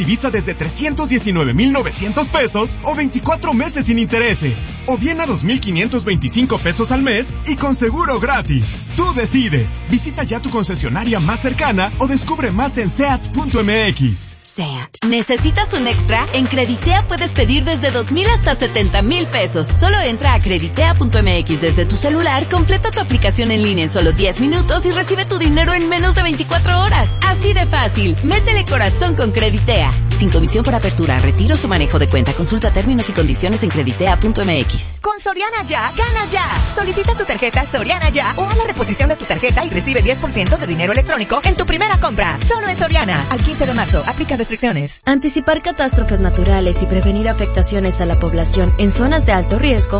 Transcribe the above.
Visa desde 319,900 pesos o 24 meses sin intereses. O bien a 2,525 pesos al mes y con seguro gratis. Tú decides. Visita ya tu concesionaria más cercana o descubre más en seat.mx. SEAT. ¿Necesitas un extra? En Creditea puedes pedir desde 2,000 hasta 70,000 pesos. Solo entra a creditea.mx desde tu celular, completa tu aplicación en línea en solo 10 minutos y recibe tu dinero en menos de 24 horas. Así de fácil. Métele corazón con Creditea. Sin comisión por apertura, retiros o manejo de cuenta. Consulta términos y condiciones en creditea.mx. Con Soriana Ya, gana ya. Solicita tu tarjeta Soriana Ya o haz la reposición de tu tarjeta y recibe 10% de dinero electrónico en tu primera compra. Solo en Soriana. Al 15 de marzo. Aplica restricciones. Anticipar catástrofes naturales y prevenir afectaciones a la población en zonas de alto riesgo